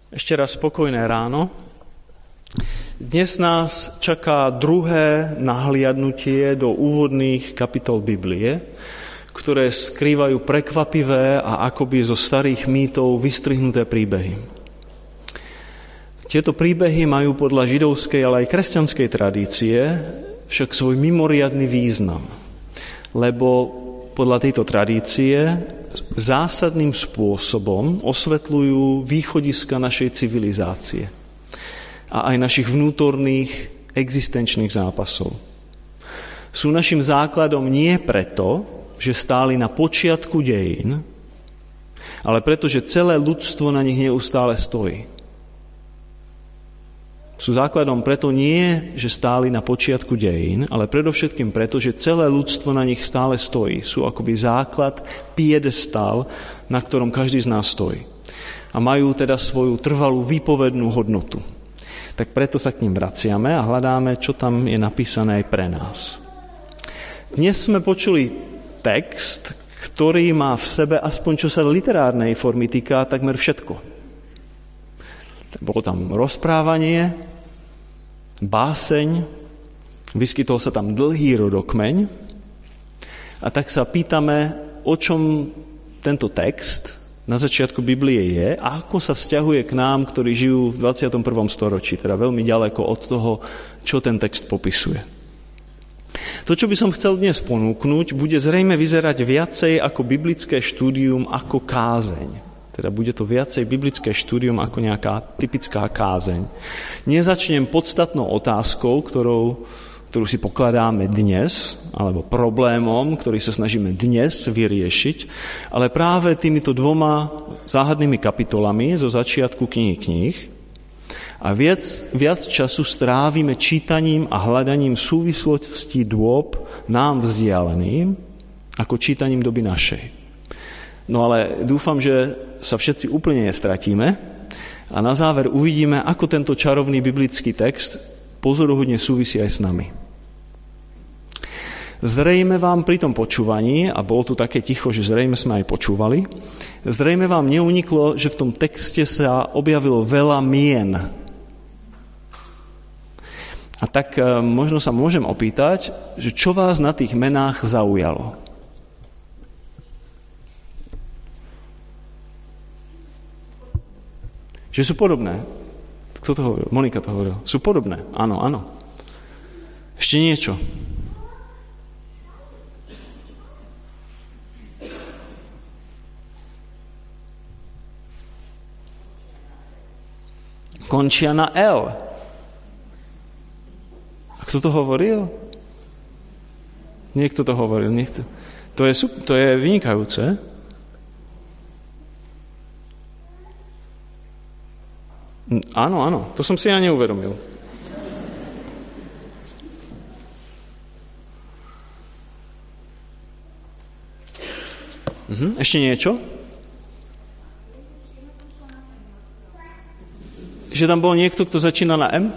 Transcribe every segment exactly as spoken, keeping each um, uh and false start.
Ešte raz spokojné ráno. Dnes nás čaká druhé nahliadnutie do úvodných kapitol Biblie, ktoré skrývajú prekvapivé a akoby zo starých mýtov vystrihnuté príbehy. Tieto príbehy majú podľa židovskej, ale aj kresťanskej tradície však svoj mimoriadny význam, lebo podľa tejto tradície zásadným spôsobom osvetľujú východiska našej civilizácie a aj našich vnútorných existenčných zápasov. Sú našim základom nie preto, že stáli na počiatku dejín, ale preto, že celé ľudstvo na nich neustále stojí. Sú základom preto nie, že stáli na počiatku dejín, ale predovšetkým preto, že celé ľudstvo na nich stále stojí. Sú akoby základ, piedestál, na ktorom každý z nás stojí. A majú teda svoju trvalú výpovednú hodnotu. Tak preto sa k ním vraciame a hľadáme, čo tam je napísané aj pre nás. Dnes sme počuli text, ktorý má v sebe, aspoň čo sa literárnej formy týka, takmer všetko. Bolo tam rozprávanie, báseň, vyskytol sa tam dlhý rodokmeň a tak sa pýtame, o čom tento text na začiatku Biblie je a ako sa vzťahuje k nám, ktorí žijú v dvadsiatom prvom storočí, teda veľmi ďaleko od toho, čo ten text popisuje. To, čo by som chcel dnes ponúknuť, bude zrejme vyzerať viacej ako biblické štúdium, ako kázeň. Teda bude to viacej biblické štúdium ako nejaká typická kázeň. Nezačnem podstatnou otázkou, ktorou, ktorú si pokladáme dnes, alebo problémom, ktorý sa snažíme dnes vyriešiť, ale práve týmito dvoma záhadnými kapitolami zo začiatku knihy kníh. A viac, viac času strávime čítaním a hľadaním súvislostí dôb nám vzdialeným, ako čítaním doby našej. No ale dúfam, že sa všetci úplne nestratíme a na záver uvidíme, ako tento čarovný biblický text pozoruhodne súvisí aj s nami. Zrejme vám pri tom počúvaní, a bolo tu také ticho, že zrejme sme aj počúvali, zrejme vám neuniklo, že v tom texte sa objavilo veľa mien. A tak možno sa môžem opýtať, že čo vás na tých menách zaujalo? Že sú podobné. Kto to hovoril? Monika to hovorila. Sú podobné. Áno, áno. Ešte niečo. Končia na L. A kto to hovoril? Niekto to hovoril. Nechce. To je, to je vynikajúce. Áno, áno, to som si ja neuvedomil. Mhm, ešte niečo? Že tam bol niekto, kto začína na M?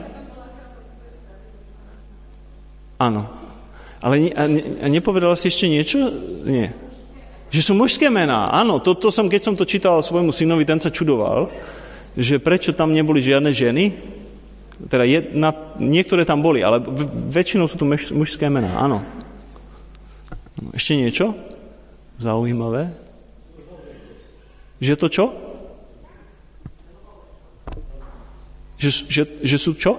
Áno. Ale ne, a ne, a nepovedala si ešte niečo? Nie. Že sú mužské mená. Áno, to, to som, keď som to čítal svojmu synovi, ten sa čudoval, že prečo tam neboli žiadne ženy, teda jedna, niektoré tam boli, ale väčšinou sú tu muž, mužské mená, áno. Ešte niečo zaujímavé? Že to čo? Že, že, že sú čo?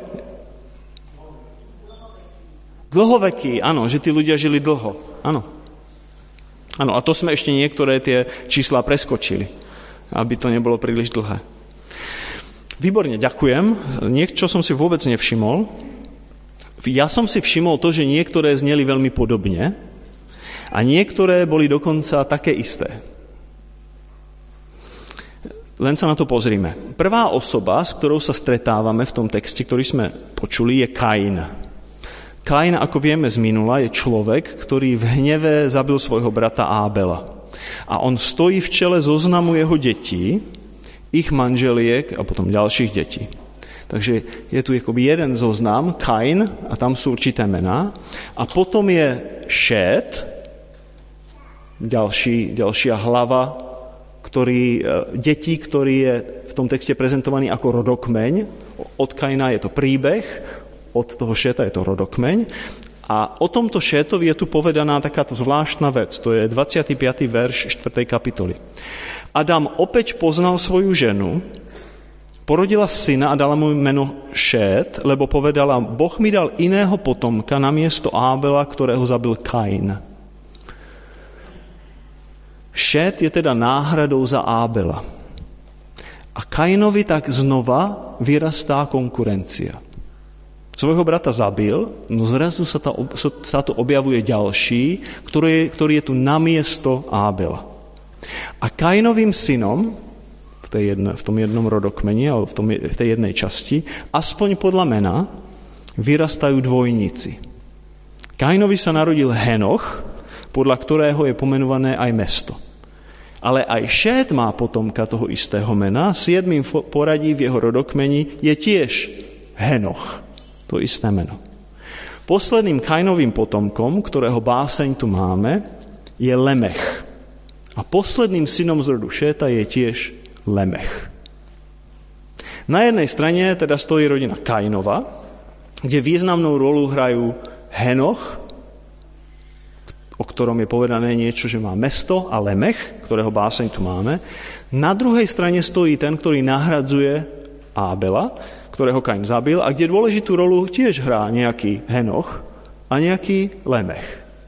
Dlhovekí, áno, že tí ľudia žili dlho, áno. Áno, a to sme ešte niektoré tie čísla preskočili, aby to nebolo príliš dlhé. Výborne, ďakujem. Niečo som si vôbec nevšimol. Ja som si všimol to, že niektoré zneli veľmi podobne a niektoré boli dokonca také isté. Len sa na to pozrime. Prvá osoba, s ktorou sa stretávame v tom texte, ktorý sme počuli, je Kain. Kain, ako vieme z minula, je človek, ktorý v hneve zabil svojho brata Ábela. A on stojí v čele zoznamu jeho detí, ich manželiek a potom ďalších detí. Takže je tu jeden zoznam, Kain, a tam sú určité mená. A potom je Šét, ďalší, ďalšia hlava, ktorý, detí, ktorý je v tom texte prezentovaný ako rodokmeň. Od Kaina je to príbeh, od toho Šéta je to rodokmeň. A o tomto Šétovi je tu povedaná takáto zvláštna vec. To je dvadsiaty piaty verš štvrtej kapitoly. Adam opäť poznal svoju ženu, porodila syna a dala mu meno Šét, lebo povedala, Boh mi dal iného potomka namiesto Ábela, ktorého zabil Kain. Šét je teda náhradou za Ábela. A Kainovi tak znova vyrastá konkurencia. Svojho brata zabil, no zrazu sa, ta, sa to objavuje ďalší, ktorý je, ktorý je tu namiesto Ábela. A Kainovým synom, v, tej jedne, v tom jednom rodokmeni, alebo v, tom, v tej jednej časti, aspoň podľa mena, vyrastajú dvojníci. Kainovi sa narodil Henoch, podľa ktorého je pomenované aj mesto. Ale aj Šét má potomka toho istého mena, siedmým poradí v jeho rodokmeni je tiež Henoch, to isté meno. Posledným Kainovým potomkom, ktorého báseň tu máme, je Lemech. A posledným synom z rodu Šéta je tiež Lemech. Na jednej strane teda stojí rodina Kainova, kde významnú rolu hrajú Henoch, o ktorom je povedané niečo, že má mesto, a Lemech, ktorého báseň tu máme. Na druhej strane stojí ten, ktorý nahradzuje Ábela, ktorého Kain zabil, a kde dôležitú rolu tiež hrá nejaký Henoch a nejaký Lemech.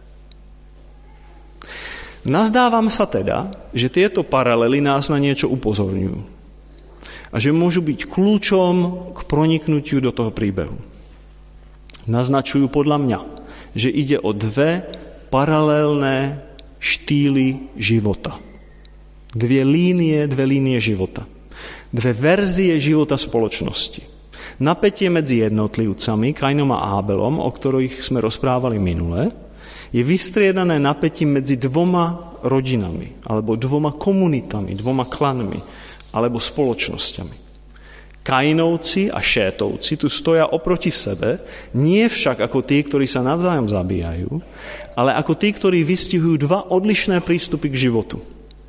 Nazdávam sa teda, že tieto paralely nás na niečo upozorňujú a že môžu byť kľúčom k proniknutiu do toho príbehu. Naznačujú podľa mňa, že ide o dve paralelné štýly života. Dve línie, dve línie života. Dve verzie života spoločnosti. Napätie medzi jednotlivcami, Kainom a Ábelom, o ktorých sme rozprávali minule, je vystriedané napätím medzi dvoma rodinami, alebo dvoma komunitami, dvoma klanmi, alebo spoločnosťami. Kainovci a Šétovci tu stoja oproti sebe, nie však ako tí, ktorí sa navzájom zabíjajú, ale ako tí, ktorí vystihujú dva odlišné prístupy k životu.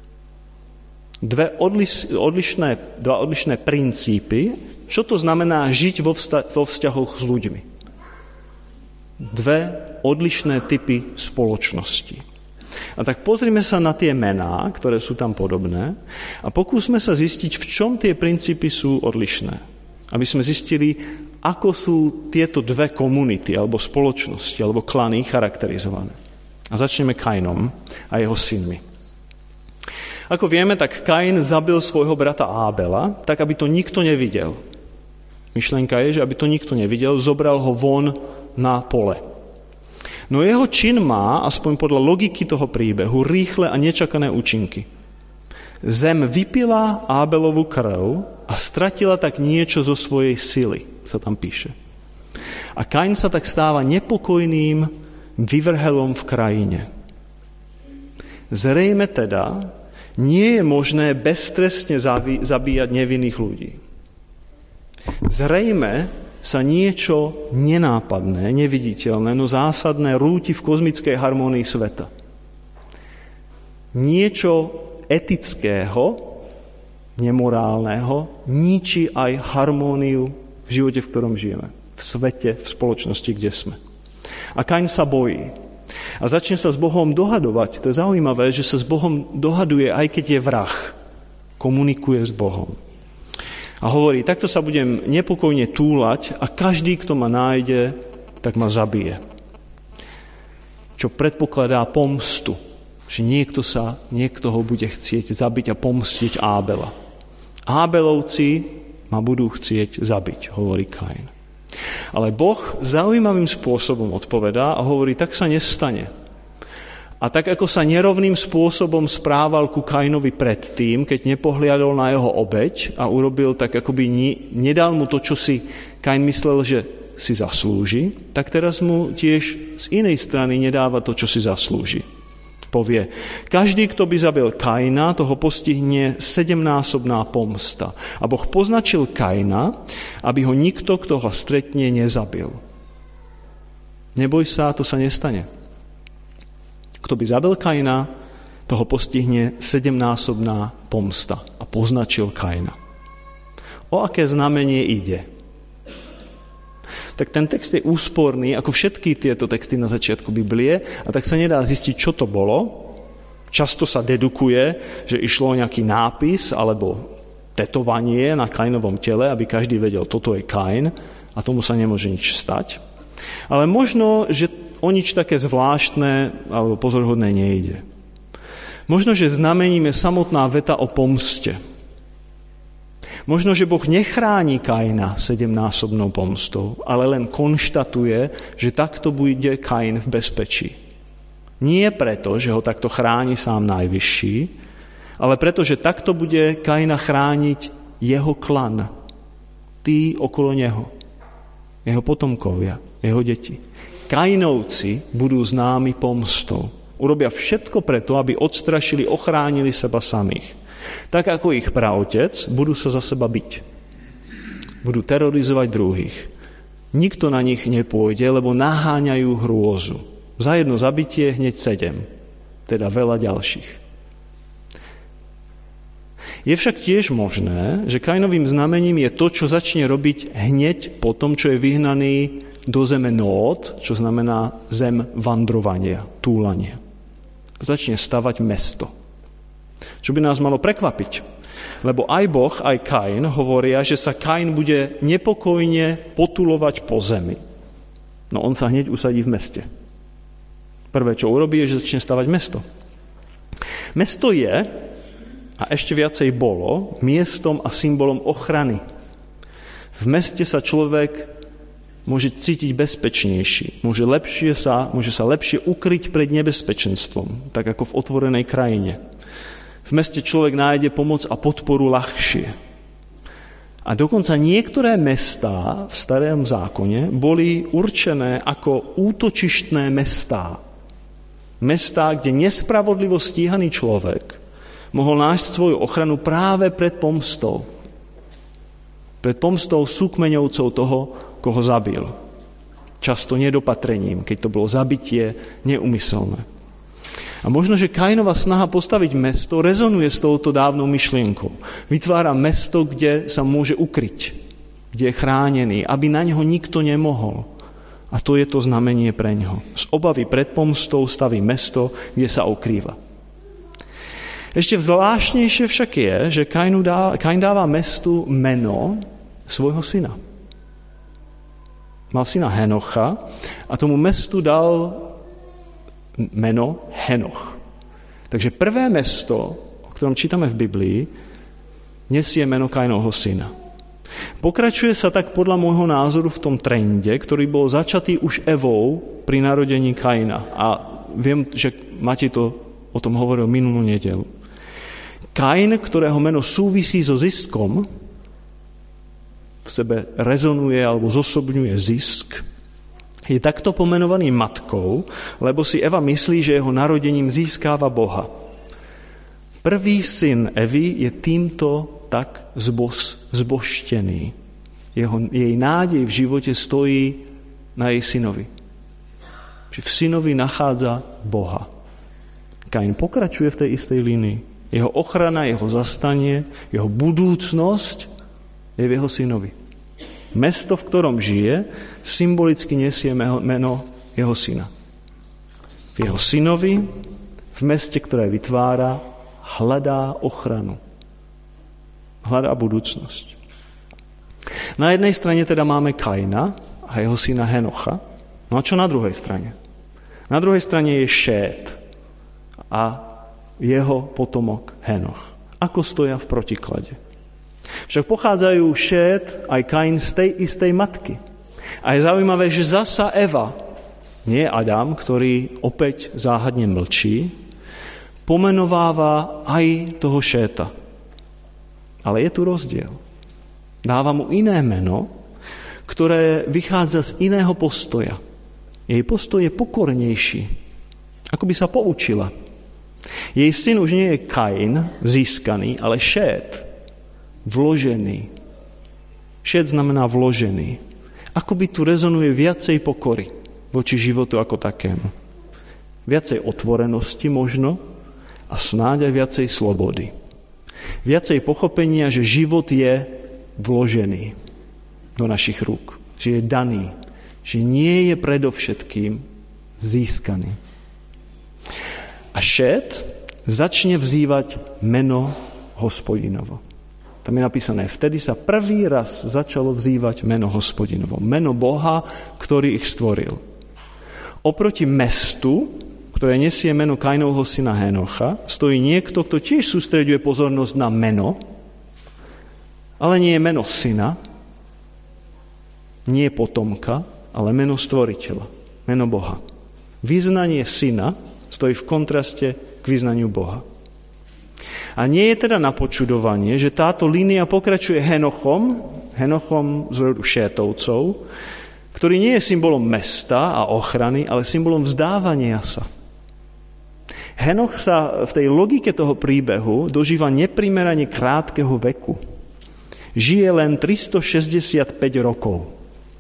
Dve odliš, odlišné, dva odlišné princípy, čo to znamená žiť vo, vzta, vo vzťahoch s ľuďmi. Dve odlišné typy spoločnosti. A tak pozrime sa na tie mená, ktoré sú tam podobné, a pokúsme sa zistiť, v čom tie princípy sú odlišné. Aby sme zistili, ako sú tieto dve komunity, alebo spoločnosti, alebo klany charakterizované. A začneme Kainom a jeho synmi. Ako vieme, tak Kain zabil svojho brata Ábela, tak aby to nikto nevidel. Myšlienka je, že aby to nikto nevidel, zobral ho von na pole. No jeho čin má, aspoň podľa logiky toho príbehu, rýchle a nečakané účinky. Zem vypila Ábelovu krv a stratila tak niečo zo svojej sily, sa tam píše. A Kain sa tak stáva nepokojným vyvrhelom v krajine. Zrejme teda nie je možné beztrestne zabíjať nevinných ľudí. Zrejme sa niečo nenápadné, neviditeľné, no zásadné rúti v kozmickej harmónii sveta. Niečo etického, nemorálneho, ničí aj harmóniu v živote, v ktorom žijeme. V svete, v spoločnosti, kde sme. A Kain sa bojí. A začne sa s Bohom dohadovať. To je zaujímavé, že sa s Bohom dohaduje, aj keď je vrah. Komunikuje s Bohom. A hovorí, takto sa budem nepokojne túlať a každý, kto ma nájde, tak ma zabije. Čo predpokladá pomstu. Že niekto sa, niekto ho bude chcieť zabiť a pomstiť Ábela. Ábelovci ma budú chcieť zabiť, hovorí Kain. Ale Boh zaujímavým spôsobom odpovedá a hovorí, tak sa nestane. A tak, ako sa nerovným spôsobom správal ku Kainovi predtým, keď nepohliadol na jeho obeť a urobil tak, akoby nedal mu to, čo si Kain myslel, že si zaslúži, tak teraz mu tiež z inej strany nedáva to, čo si zaslúži. Povie, každý, kto by zabil Kaina, toho postihne sedemnásobná pomsta. A Boh poznačil Kaina, aby ho nikto, kto ho stretne, nezabil. Neboj sa, to sa nestane. Kto by zabil Kaina, toho postihne sedemnásobná pomsta a poznačil Kaina. O aké znamenie ide? Tak ten text je úsporný, ako všetky tieto texty na začiatku Biblie, a tak sa nedá zistiť, čo to bolo. Často sa dedukuje, že išlo o nejaký nápis alebo tetovanie na Kainovom tele, aby každý vedel, toto je Kain a tomu sa nemôže nič stať. Ale možno, že o nič také zvláštne alebo pozoruhodné nejde. Možno, že znamením je samotná veta o pomste. Možno, že Boh nechráni Kaina sedemnásobnou pomstou, ale len konštatuje, že takto bude Kain v bezpečí. Nie preto, že ho takto chráni sám Najvyšší, ale preto, že takto bude Kaina chrániť jeho klan, tí okolo neho, jeho potomkovia, jeho deti. Kainovci budú známi pomstou. Urobia všetko preto, aby odstrašili, ochránili seba samých. Tak ako ich praotec, budú sa za seba biť. Budú terorizovať druhých. Nikto na nich nepôjde, lebo naháňajú hrôzu. Za jedno zabitie hneď sedem, teda veľa ďalších. Je však tiež možné, že Kainovým znamením je to, čo začne robiť hneď po tom, čo je vyhnaný do zeme Nód, čo znamená zem vandrovania, túlania. Začne stavať mesto. Čo by nás malo prekvapiť, lebo aj Boh, aj Kain hovoria, že sa Kain bude nepokojne potulovať po zemi. No on sa hneď usadí v meste. Prvé, čo urobí, je, že začne stavať mesto. Mesto je, a ešte viacej bolo, miestom a symbolom ochrany. V meste sa človek môže cítiť bezpečnejší, môže, lepšie sa, môže sa lepšie ukryť pred nebezpečenstvom, tak ako v otvorenej krajine. V meste človek nájde pomoc a podporu ľahšie. A dokonca niektoré mestá v Starom zákone boli určené ako útočištné mestá. Mestá, kde nespravodlivo stíhaný človek mohol nájsť svoju ochranu práve pred pomstou. Pred pomstou súkmeňovcov toho, koho zabil. Často nedopatrením, keď to bolo zabitie neúmyselné. A možno, že Kainova snaha postaviť mesto rezonuje s touto dávnou myšlienkou. Vytvára mesto, kde sa môže ukryť, kde je chránený, aby na neho nikto nemohol. A to je to znamenie pre ňoho. Z obavy pred pomstou staví mesto, kde sa ukrýva. Ešte zvláštnejšie však je, že Kain dáva mestu meno svojho syna. Mal syna Henocha a tomu mestu dal meno Henoch. Takže prvé mesto, o ktorom čítame v Biblii, nesie meno Kainovho syna. Pokračuje sa tak podľa môjho názoru v tom trende, ktorý bol začatý už Evou pri narodení Kaina. A viem, že Matej to o tom hovoril minulú nedeľu. Kain, ktorého meno súvisí so ziskom, v sebe rezonuje alebo zosobňuje zisk, je takto pomenovaný matkou, lebo si Eva myslí, že jeho narodením získava Boha. Prvý syn Evy je týmto tak zbos, zbožtený. Jeho, jej nádej v živote stojí na jej synovi. Čiže v synovi nachádza Boha. Kain pokračuje v tej istej línii. Jeho ochrana, jeho zastanie, jeho budúcnosť je v jeho synovi. Mesto, v ktorom žije, symbolicky nesie meno jeho syna. V jeho synovi, v meste, ktoré vytvára, hľadá ochranu. Hľadá budúcnosť. Na jednej strane teda máme Kaina a jeho syna Henocha. No a čo na druhej strane? Na druhej strane je Šét a jeho potomok Henoch. Ako stoja v protiklade? Však pochádzajú Šét aj Kain z tej istej matky. A je zaujímavé, že zasa Eva, nie Adam, ktorý opäť záhadne mlčí, pomenováva aj toho Šéta. Ale je tu rozdiel. Dáva mu iné meno, ktoré vychádza z iného postoja. Jej postoj je pokornejší. Ako by sa poučila. Jej syn už nie je Kain, získaný, ale Šét, vložený. Šét znamená vložený. Ako by tu rezonuje viacej pokory voči životu ako takému. Viacej otvorenosti možno a snáď aj viacej slobody. Viacej pochopenia, že život je vložený do našich rúk, že je daný, že nie je predovšetkým získaný. A Šét začne vzývať meno Hospodinovo. Tam je napísané, vtedy sa prvý raz začalo vzývať meno Hospodinovo, meno Boha, ktorý ich stvoril. Oproti mestu, ktoré nesie meno Kainovho syna Henocha, stojí niekto, kto tiež sústreďuje pozornosť na meno, ale nie je meno syna, nie potomka, ale meno stvoriteľa, meno Boha. Vyznanie syna stojí v kontraste k vyznaniu Boha. A nie je teda na počudovanie, že táto línia pokračuje Henochom, Henochom z rodu Šétovcov, ktorý nie je symbolom mesta a ochrany, ale symbolom vzdávania sa. Henoch sa v tej logike toho príbehu dožíva neprimerane krátkeho veku. Žije len tristošesťdesiatpäť rokov,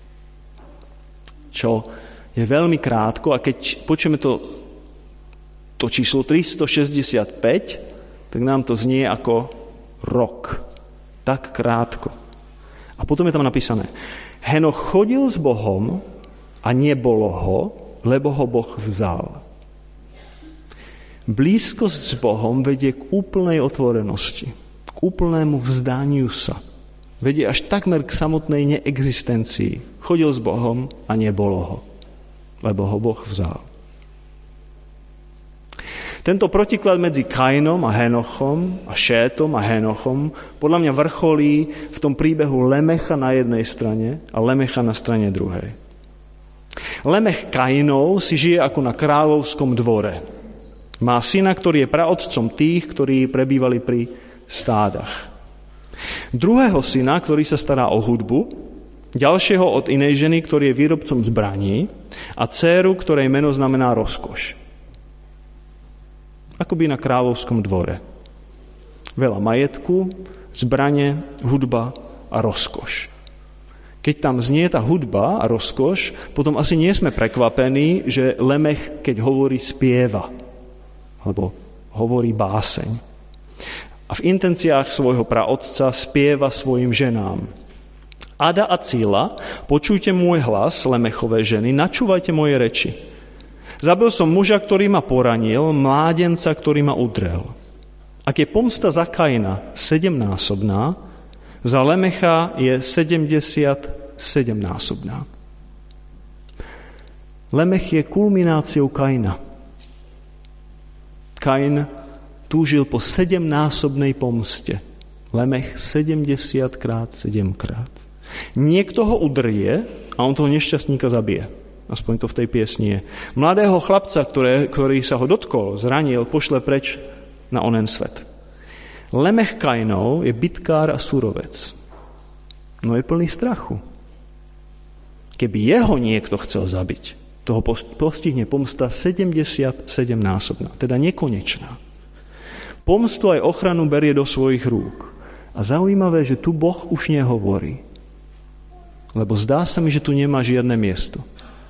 čo je veľmi krátko, a keď počujeme to, to číslo tristošesťdesiatpäť, tak nám to znie ako rok. Tak krátko. A potom je tam napísané, Henoch chodil s Bohom a nebolo ho, lebo ho Boh vzal. Blízkosť s Bohom vedie k úplnej otvorenosti, k úplnému vzdaniu sa. Vedie až takmer k samotnej neexistencii. Chodil s Bohom a nebolo ho, lebo ho Boh vzal. Tento protiklad medzi Kainom a Henochom a Šétom a Henochom podľa mňa vrcholí v tom príbehu Lemecha na jednej strane a Lemecha na strane druhej. Lemech Kainov si žije ako na kráľovskom dvore. Má syna, ktorý je praotcom tých, ktorí prebývali pri stádach. Druhého syna, ktorý sa stará o hudbu, ďalšieho od inej ženy, ktorý je výrobcom zbraní, a dcéru, ktorej meno znamená rozkoš. Akoby na kráľovskom dvore. Veľa majetku, zbrane, hudba a rozkoš. Keď tam znie tá hudba a rozkoš, potom asi nie sme prekvapení, že Lemech, keď hovorí, spieva. Alebo hovorí báseň. A v intenciách svojho praotca spieva svojim ženám. Ada a Cíla, počujte môj hlas, Lemechové ženy, načúvajte moje reči. Zabil som muža, ktorý ma poranil, mládenca, ktorý ma udrel. Ak je pomsta za Kaina sedemnásobná, za Lemecha je sedemdesiatsedemnásobná. Lemech je kulmináciou Kaina. Kain túžil po sedemnásobnej pomste. Lemech sedemdesiatkrát sedemkrát. Niekto ho udrie a on toho nešťastníka zabije. Aspoň to v tej piesni je. Mladého chlapca, ktoré, ktorý sa ho dotkol, zranil, pošle preč na onen svet. Lemech Kainov je bitkár a surovec. No je plný strachu. Keby jeho niekto chcel zabiť, toho postihne pomsta sedemdesiatsedemnásobná, teda nekonečná. Pomstu aj ochranu berie do svojich rúk. A zaujímavé, že tu Boh už nehovorí. Lebo zdá sa mi, že tu nemá žiadne miesto.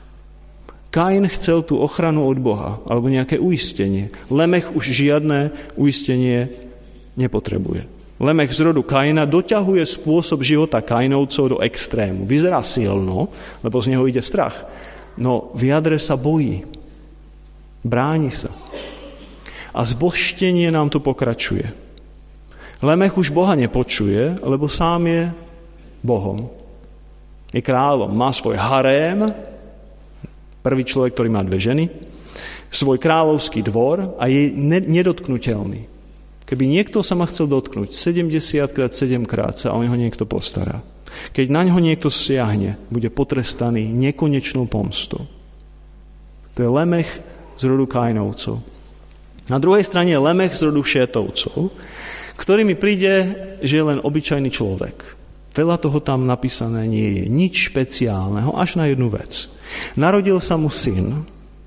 Kain chcel tú ochranu od Boha, alebo nejaké uistenie. Lemech už žiadne uistenie nepotrebuje. Lemech z rodu Kaina doťahuje spôsob života Kainovcov do extrému. Vyzerá silno, lebo z neho ide strach. No v jadre sa bojí. Bráni sa. A zbožtenie nám tu pokračuje. Lemech už Boha nepočuje, lebo sám je Bohom. Je kráľom, má svoj harém, prvý človek, ktorý má dve ženy, svoj kráľovský dvor a je nedotknutelný. Keby niekto sa ma chcel dotknúť, sedemdesiatkrát sedemkrát sa o neho niekto postará. Keď na ňo niekto siahne, bude potrestaný nekonečnou pomstou. To je Lemech z rodu Kainovcov. Na druhej strane je Lemech z rodu Šétovcov, ktorý mi príde, že je len obyčajný človek. Veľa toho tam napísané nie je. Nič špeciálneho, až na jednu vec. Narodil sa mu syn,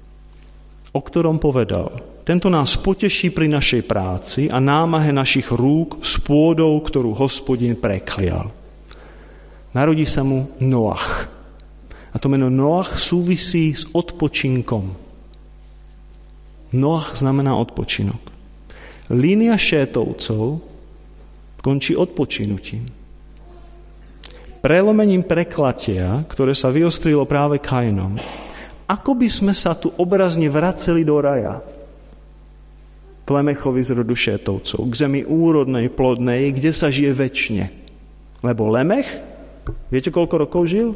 o ktorom povedal, tento nás poteší pri našej práci a námahe našich rúk s pôdou, ktorú Hospodin preklial. Narodí sa mu Noach. A to meno Noach súvisí s odpočinkom. Noach znamená odpočinok. línia Šétovcov končí odpočinutím. Prelomením preklatia, ktoré sa vyostrilo práve Kainom. Ako by sme sa tu obrazne vraceli do raja. K Lemechovi z rodu Šétovcov, k zemi úrodnej, plodnej, kde sa žije večne. Lebo Lemech, viete, koľko rokov žil?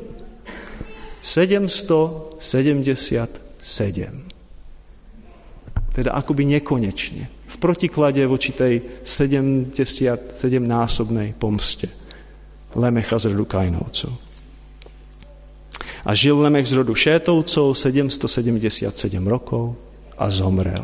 sedemstosedemdesiatsedem. Teda akoby nekonečne. V protiklade voči tej sedemdesiatsedemnásobnej pomste Lemecha z rodu Kainovcov. A žil Lemech z rodu Šétovcov sedemstosedemdesiatsedem rokov a zomrel.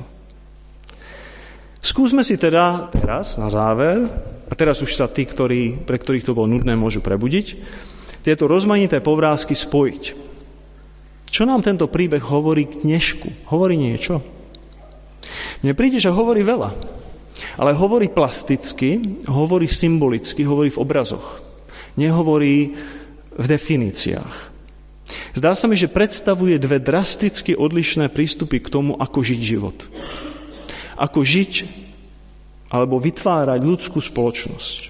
Skúsme si teda teraz, na záver, a teraz už sa tí, ktorí, pre ktorých to bolo nudné, môžu prebudiť, tieto rozmanité povrázky spojiť. Čo nám tento príbeh hovorí k dnešku? Hovorí niečo? Mne príde, že hovorí veľa. Ale hovorí plasticky, hovorí symbolicky, hovorí v obrazoch. Nehovorí v definíciách. Zdá sa mi, že predstavuje dve drasticky odlišné prístupy k tomu, ako žiť život. Ako žiť alebo vytvárať ľudskú spoločnosť.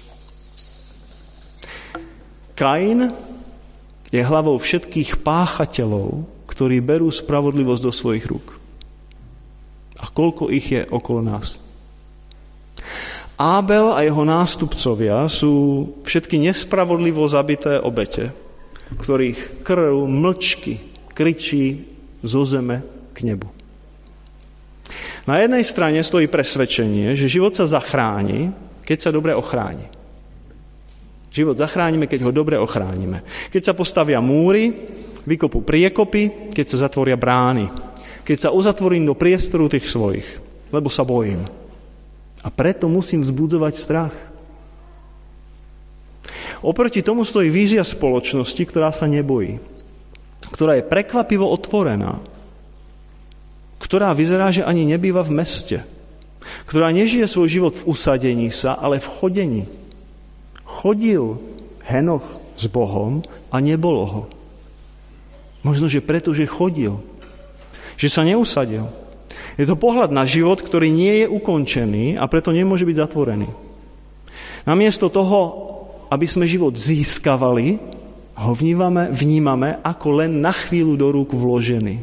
Kain je hlavou všetkých páchateľov, ktorí berú spravodlivosť do svojich rúk. A koľko ich je okolo nás? Ábel a jeho nástupcovia sú všetky nespravodlivo zabité obete, ktorých krv mlčky kričí zo zeme k nebu. Na jednej strane stojí presvedčenie, že život sa zachráni, keď sa dobre ochráni. Život zachránime, keď ho dobre ochránime. Keď sa postavia múry, vykopú priekopy, keď sa zatvoria brány. Keď sa uzatvorím do priestoru tých svojich, lebo sa bojím. A preto musím vzbudzovať strach. Oproti tomu stojí vízia spoločnosti, ktorá sa nebojí. Ktorá je prekvapivo otvorená. Ktorá vyzerá, že ani nebýva v meste. Ktorá nežije svoj život v usadení sa, ale v chodení. Chodil Henoch s Bohom a nebolo ho. Možno, že preto, že chodil. Že sa neusadil. Je to pohľad na život, ktorý nie je ukončený a preto nemôže byť zatvorený. Namiesto toho, aby sme život získavali, ho vnímame, vnímame ako len na chvíľu do rúk vložený.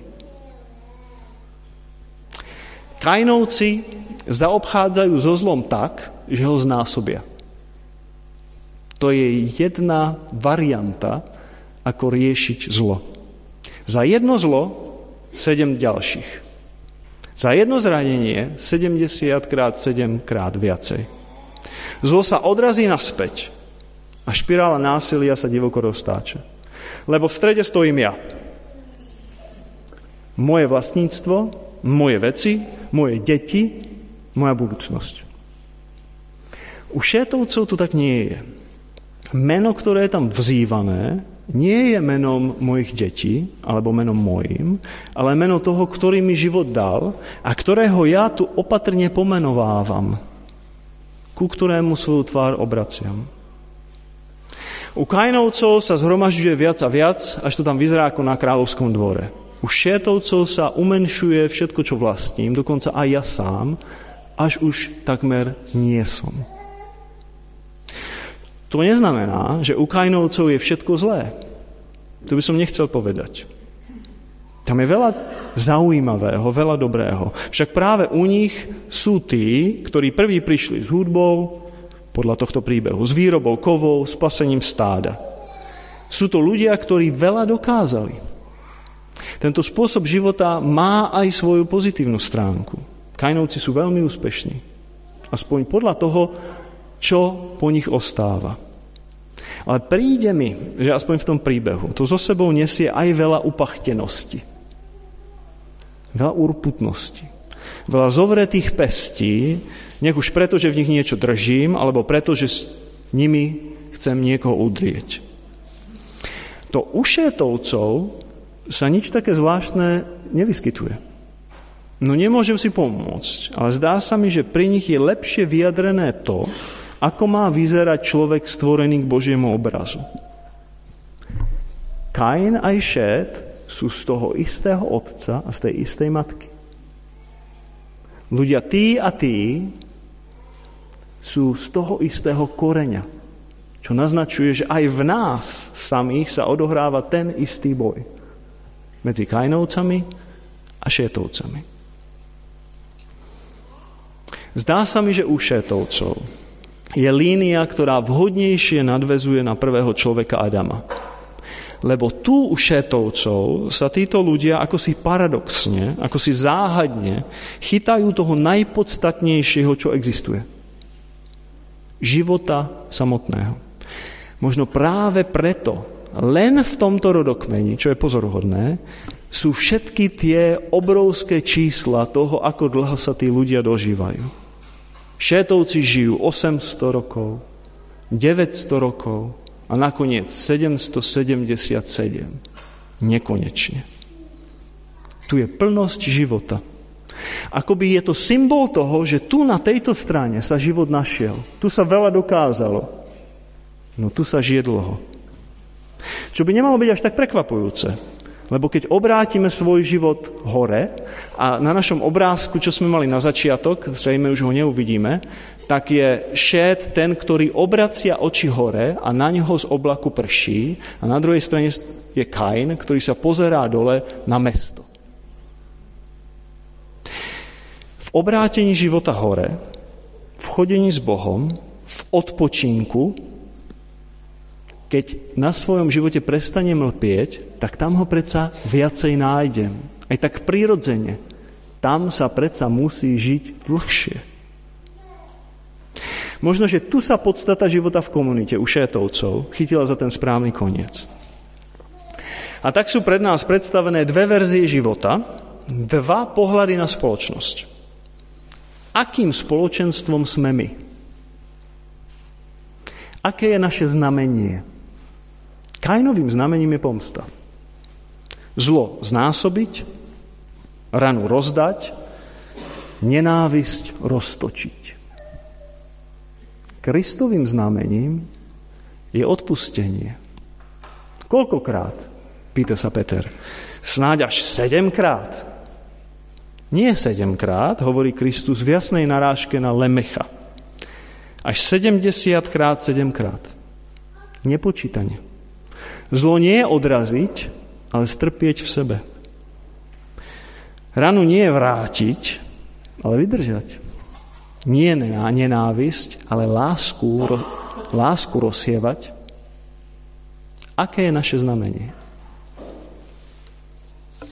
Kainovci zaobchádzajú so zlom tak, že ho znásobia. To je jedna varianta, ako riešiť zlo. Za jedno zlo sedem ďalších. Za jedno zranenie sedemdesiat krát sedem krát viacej. Zlo sa odrazí naspäť a špirála násilia sa divoko roztáča. Lebo v strede stojím ja. Moje vlastníctvo, moje veci, moje deti, moja budúcnosť. U Šétovcov to tak nie je. Meno, ktoré je tam vzývané, nie je menom mojich detí, alebo menom mojím, ale meno toho, ktorý mi život dal a ktorého ja tu opatrne pomenovávam, ku ktorému svoju tvár obraciam. U Kainovcov sa zhromažďuje viac a viac, až to tam vyzerá ako na kráľovskom dvore. U Šétovcov sa umenšuje všetko, čo vlastním, dokonca aj ja sám, až už takmer nie som. To neznamená, že u Kainovcov je všetko zlé. To by som nechcel povedať. Tam je veľa zaujímavého, veľa dobrého. Však práve u nich sú tí, ktorí prví prišli s hudbou, podľa tohto príbehu, s výrobou kovov, spasením stáda. Sú to ľudia, ktorí veľa dokázali. Tento spôsob života má aj svoju pozitívnu stránku. Kainovci sú veľmi úspešní. Aspoň podľa toho, čo po nich ostáva. Ale príde mi, že aspoň v tom príbehu, to so sebou nesie aj veľa upachtenosti. Veľa urputnosti. Veľa zovretých pestí, nech už preto, že v nich niečo držím, alebo preto, že s nimi chcem niekoho udrieť. To u Šétovcov sa nič také zvláštne nevyskytuje. No nemôžem si pomôcť, ale zdá sa mi, že pri nich je lepšie vyjadrené to, ako má vyzerať človek stvorený k Božiemu obrazu. Kain aj Šét sú z toho istého otca a z tej istej matky. Ľudia tí a tí sú z toho istého koreňa, čo naznačuje, že aj v nás samých sa odohráva ten istý boj medzi Kainovcami a Šétovcami. Zdá sa mi, že u Šétovcov je línia, ktorá vhodnejšie nadväzuje na prvého človeka Adama. Lebo tu u Šétovcov sa títo ľudia ako si paradoxne, ako si záhadne chytajú toho najpodstatnejšieho, čo existuje. Života samotného. Možno práve preto, len v tomto rodokmeni, čo je pozoruhodné, sú všetky tie obrovské čísla toho, ako dlho sa tí ľudia dožívajú. Šétovci žijú osemsto rokov, deväťsto rokov, a nakoniec sedemstosedemdesiatsedem. Nekonečne. Tu je plnosť života. Akoby je to symbol toho, že tu na tejto strane sa život našiel. Tu sa veľa dokázalo. No tu sa žije dlho. Čo by nemalo byť až tak prekvapujúce. Lebo keď obrátime svoj život hore a na našom obrázku, čo sme mali na začiatok, zrejme už ho neuvidíme, tak je Šét ten, ktorý obracia oči hore a na ňoho z oblaku prší a na druhej strane je Kain, ktorý sa pozerá dole na mesto. V obrátení života hore, v chodení s Bohom, v odpočinku, keď na svojom živote prestanem lpieť, tak tam ho predsa viacej nájdem. Aj tak prirodzene. Tam sa predsa musí žiť dlhšie. Možno, že tu sa podstata života v komunite u Šétovcov chytila za ten správny koniec. A tak sú pred nás predstavené dve verzie života, dva pohľady na spoločnosť. Akým spoločenstvom sme my? Aké je naše znamenie? Kainovým znamením je pomsta. Zlo znásobiť, ranu rozdať, nenávisť roztočiť. Kristovým znamením je odpustenie. Koľkokrát? Pýta sa Peter. Snáď až sedemkrát? Nie sedemkrát, hovorí Kristus v jasnej narážke na Lemecha. Až sedemdesiatkrát sedemkrát. Nepočítanie. Zlo nie je odraziť, ale strpieť v sebe. Ranu nie je vrátiť, ale vydržať. Nie nenávisť, ale lásku, lásku rozsievať. Aké je naše znamenie?